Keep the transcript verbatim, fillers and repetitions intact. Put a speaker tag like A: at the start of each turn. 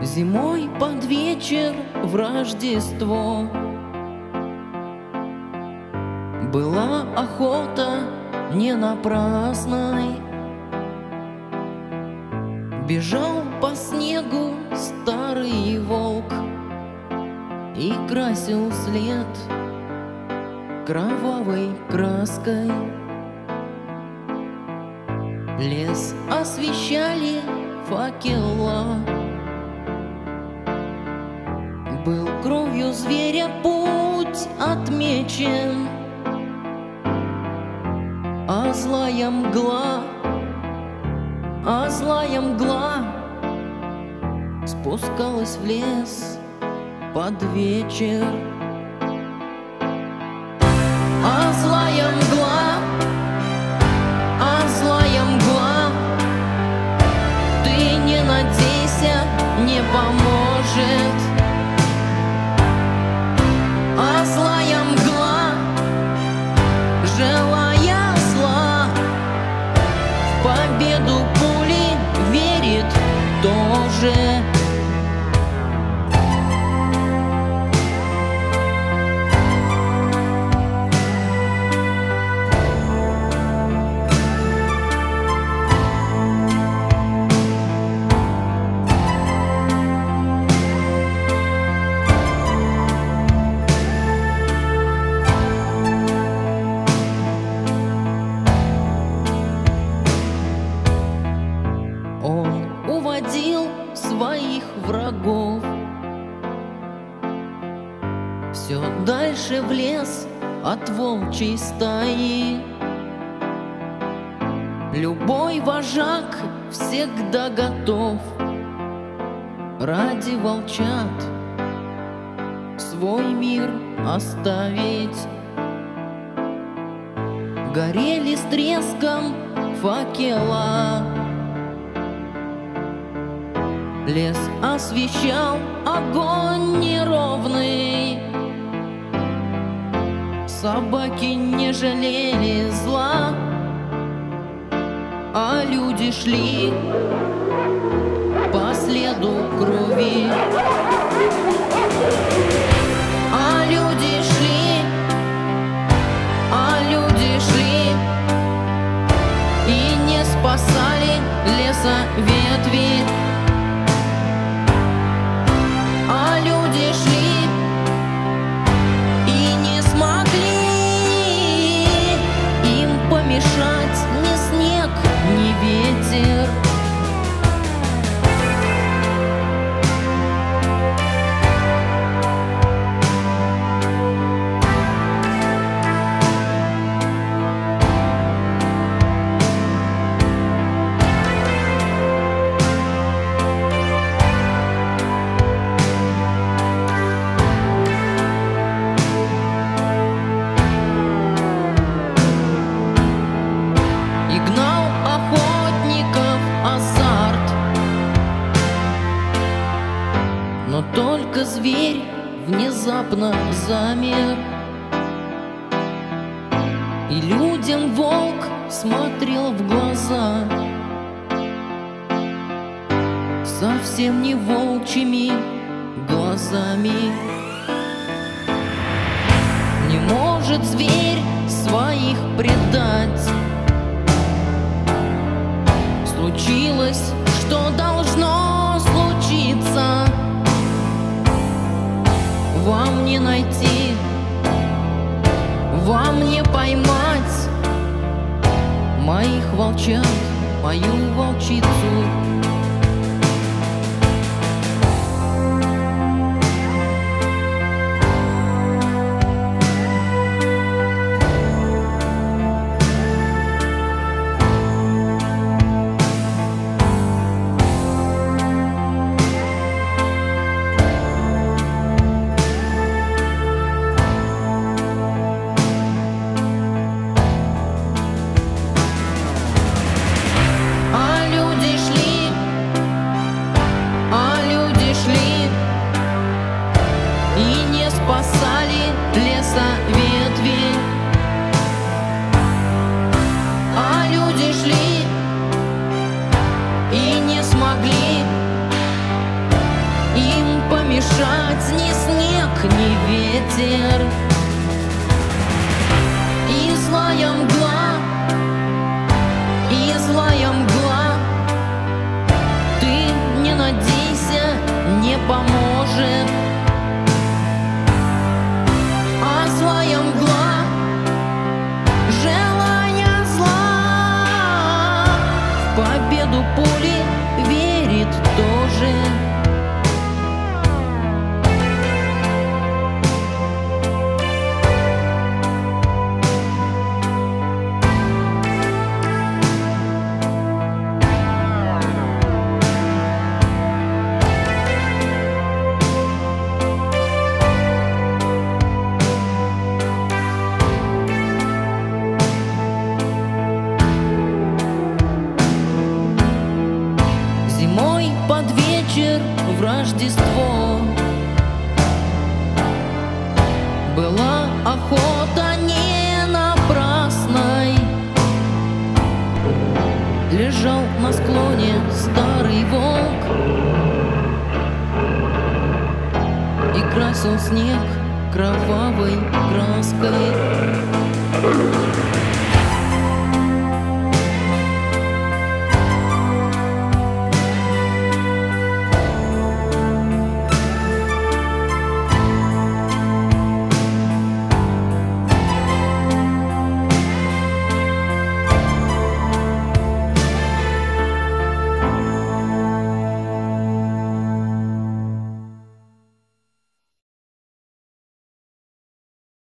A: Зимой под вечер в Рождество была охота не напрасной. Бежал по снегу старый волк и красил след кровавой краской. Лес освещали факела, был кровью зверя путь отмечен, а злая мгла, а злая мгла спускалась в лес под вечер. А злая мгла, а злая мгла, ты не надейся, не поможет. А злая мгла, желая зла, в победу пули верит тоже. Он уводил своих врагов все дальше в лес от волчьей стаи. Любой вожак всегда готов ради волчат свой мир оставить. Горели с треском факела, лес освещал огонь неровный. Собаки не жалели зла, а люди шли по следу крови. А люди шли, а люди шли и не спасали леса ветви. А люди шли и не смогли им помешать ни снег, ни ветер. Но только зверь внезапно замер, и людям волк смотрел в глаза совсем не волчьими глазами. Не может зверь своих предать. Случилось, что должно случиться. Вам не найти, вам не поймать моих волчат, мою волчицу. А люди шли вечер в Рождество. Была охота не напрасной. Лежал на склоне старый волк и красил снег кровавой краской.